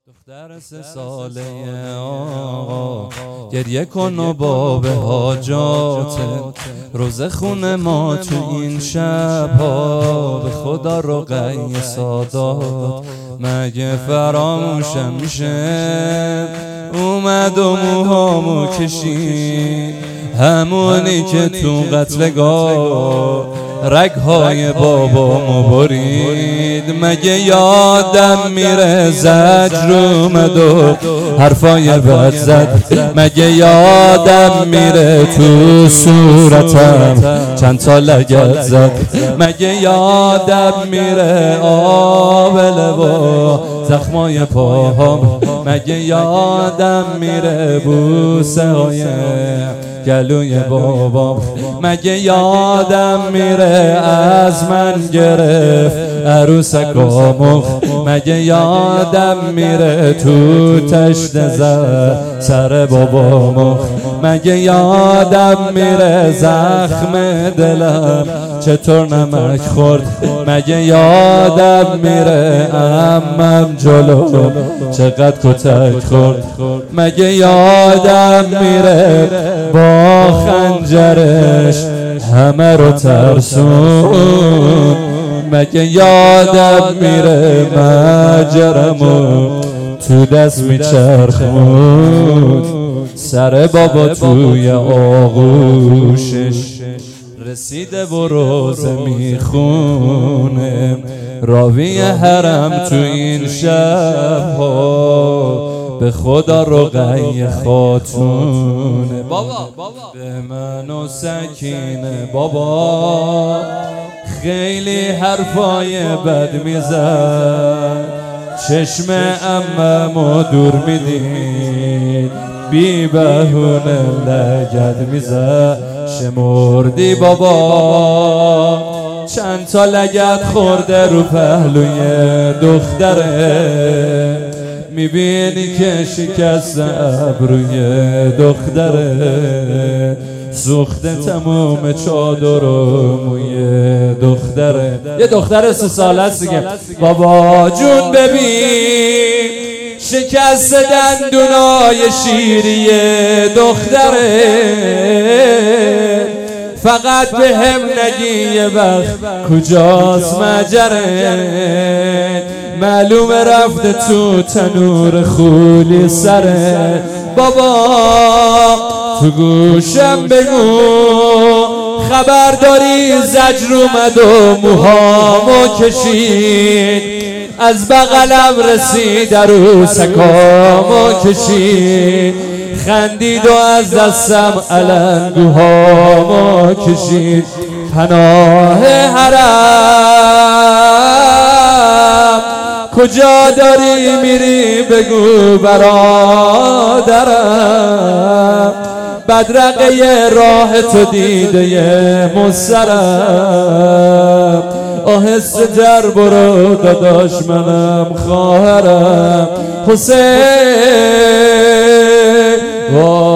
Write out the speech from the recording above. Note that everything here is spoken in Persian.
دختر 3 ساله آقا گریه کن و باب حاجاته، روزه خونه ما تو این شب‌ها به خدا رقیه سادات مگه فراموشم میشه. اومد و موهامو کشید همونی که تو قتلگاه رگهای بابامو برید. مگه یادم میره زجر اومد و حرفای بد زد، مگه یادم میره تو صورتم چند تا لگد زد، مگه یادم میره آبله و زخمای پاهام، مگه یادم میره بوسه های گلوی بابام، مگه یادم میره از من گرفت عروسکامو، مگه یادم میره تو تشت زد سر بابامو، مگه یادم میره زخم دلم چطور نمک خورد، مگه یادم میره عمم جلو چقدر کتک خورد، مگه یادم میره با خنجرش همه رو ترسون، مگه یادم میره مجرمو تو دست میچرخون، سر بابا توی آغوشش رسیده و روزه میخونه، راوی حرم تو این شب‌ها به خدا رقیه خاتونه. بابا به من و سکینه بابا خیلی حرفای بد میزد، چشم عممو دور میدید بی بهونه لگد میزد، شمردی بابا چند تا لگد خورده رو پهلوی دختره، میبینی که شکست ابروی دختره، سوخته تموم چادر و موی دختره. یه دختر 3 ساله است دیگه. بابا جون ببین شکست دندونای شیری دختره، فقط به هم نگی یه وقت کجاست مجره، معلومه رفته تو تنور خولی سره. بابا تو گوشم بگو خبر داری زجر اومد و موهامو کشید، از بغلم رسید عروسکامو کشید، خندید و از دستم علنگوهامو کشید، پناه حرم کجا داری میری بگو برادرم، بدرقه راه تو دیده مسترم، آهسته در برو داداش منم خواهرم، حسین